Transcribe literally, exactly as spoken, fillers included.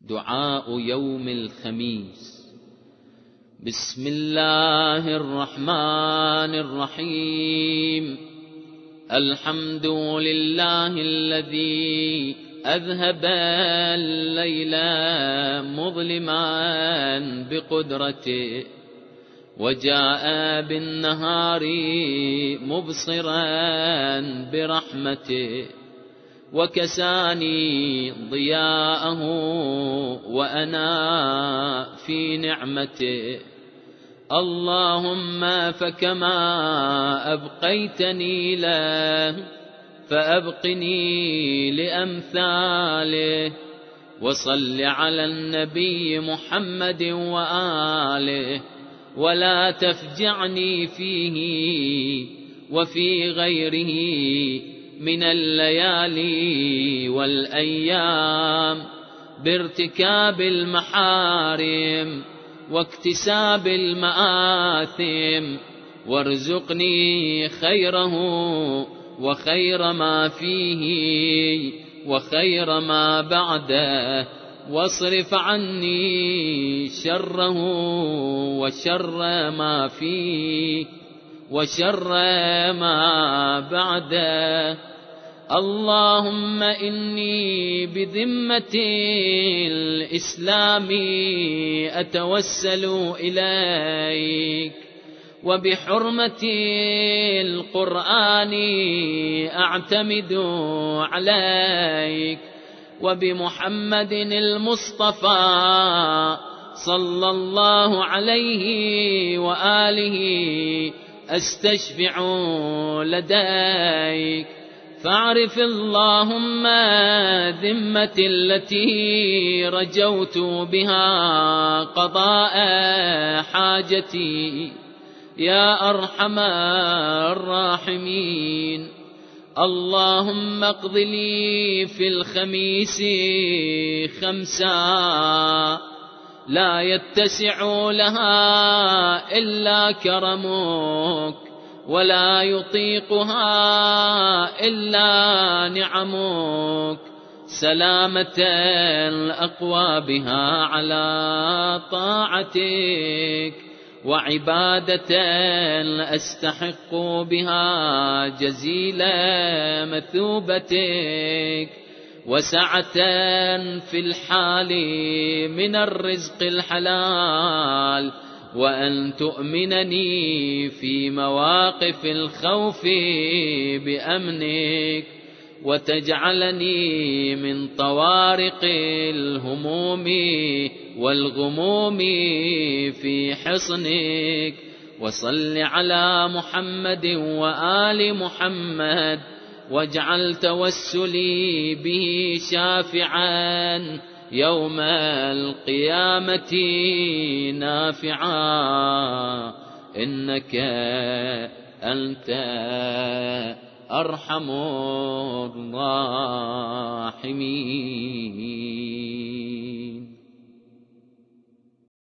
دعاء يوم الخميس. بسم الله الرحمن الرحيم. الحمد لله الذي أذهب الليل مظلما بقدرته، وجاء بالنهار مبصرا برحمته، وكساني ضياءه وأنا في نعمته. اللهم فكما أبقيتني له فأبقني لأمثاله. وصل على النبي محمد وآله، ولا تفجعني فيه وفي غيره من الليالي والأيام بارتكاب المحارم واكتساب المآثم، وارزقني خيره وخير ما فيه وخير ما بعده، واصرف عني شره وشر ما فيه وشر ما بعده. اللهم إني بذمة الإسلام أتوسل إليك، وبحرمة القرآن أعتمد عليك، وبمحمد المصطفى صلى الله عليه وآله أستشفع لديك. فاعرف اللهم ذمة التي رجوت بها قضاء حاجتي يا أرحم الراحمين. اللهم اقض لي في الخميس خمسا لا يتسع لها إلا كرمك، ولا يطيقها إلا نعمك، سلامة الأقوى بها على طاعتك، وعبادة أستحق بها جزيل مثوبتك، وسعة في الحال من الرزق الحلال، وأن تؤمنني في مواقف الخوف بأمنك، وتجعلني من طوارق الهموم والغموم في حصنك. وصل على محمد وآل محمد، واجعل توسلي به شافعا يوم القيامة نافعا، إنك أنت أرحم الراحمين.